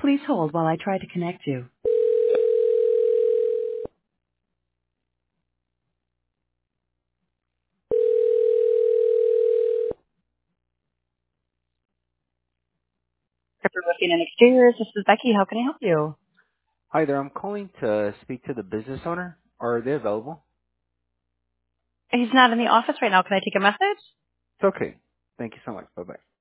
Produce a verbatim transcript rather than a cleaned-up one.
Please hold while I try to connect you. If you're looking in exteriors, this is Becky. How can I help you? Hi there. I'm calling to speak to the business owner. Are they available? He's not in the office right now. Can I take a message? It's okay. Thank you so much. Bye-bye.